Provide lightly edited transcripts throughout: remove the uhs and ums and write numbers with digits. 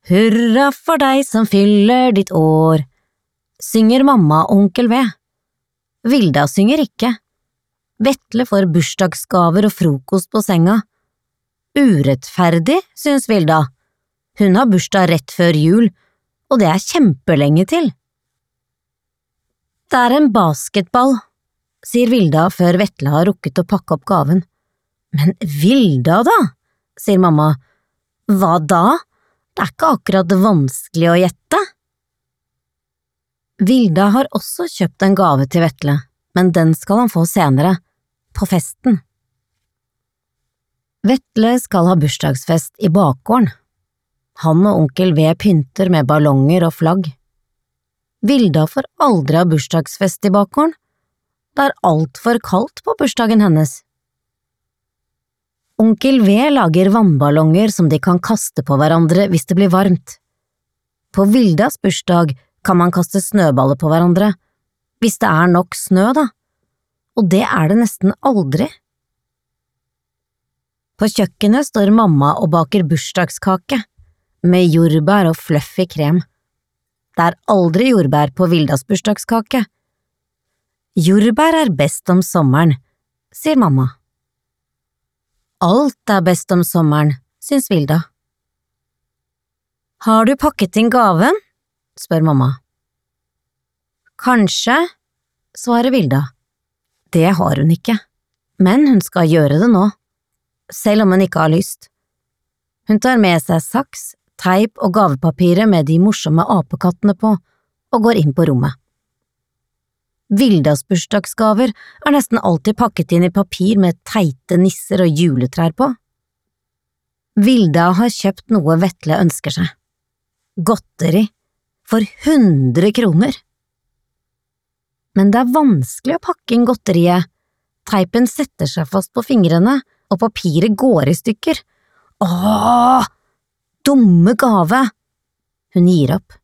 Hurra for deg som fyller ditt år, synger mamma og onkel V. Vilda synger ikke. Vetle får bursdagsgaver og frokost på senga. Urettferdig, synes Vilda. Hun har bursdag rett før jul, og det er kjempelenge til. Det er en basketball, sier Vilda før Vetle har rukket å pakke opp gaven. Men Vilda da, sier mamma. Hva da? Det er ikke akkurat vanskelig å gjette. Vilda har også kjøpt en gave til Vetle, men den skal han få senere, på festen. Vetle skal ha bursdagsfest i bakgården. Han og onkel V pynter med ballonger og flagg. Vilda får aldri ha bursdagsfest i bakgården. Det er alt for kaldt på bursdagen hennes. Onkel V lager vannballonger som de kan kaste på hverandre hvis det blir varmt. På Vildas bursdag kan man kaste snøballer på hverandre, hvis det er nok snø da, og det er det nesten aldri. På kjøkkenet står mamma og baker bursdagskake, med jordbær og fluffy krem. Det er aldri jordbær på Vildas bursdagskake. Jordbær er best om sommeren, sier mamma. Alt er best om sommeren, synes Vilda. Har du pakket inn gaven? Spør mamma. Kanskje, svarer Vilda. Det har hun ikke, men hun skal gjøre det nå, selv om hun ikke har lyst. Hun tar med seg saks, teip og gavepapiret med de morsomme apekattene på, og går inn på rommet. Vildas bursdagsgaver er nesten alltid pakket inn i papir med teite nisser og juletrær på. Vilda har kjøpt noe Vetle ønsker seg. Godteri for 100 kroner. Men det er vanskelig å pakke inn godteriet. Teipen setter seg fast på fingrene, og papiret går i stykker. Åh! Dumme gave! Hun gir opp.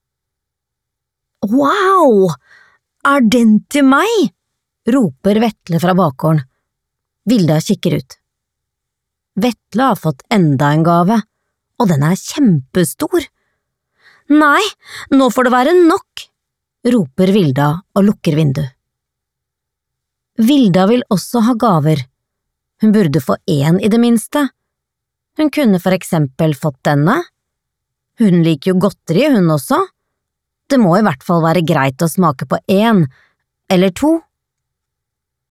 Wow! Er den til meg? Roper Vetle fra bakgården. Vilda kikker ut. Vetle har fått enda en gave, og den er kjempestor. Nei, nå får det være nok, roper Vilda og lukker vinduet. Vilda vil også ha gaver. Hun burde få en i det minste. Hun kunne for eksempel fått denne. Hun liker jo godteri, hun også. Det må i hvert fall være greit å smake på en, eller to.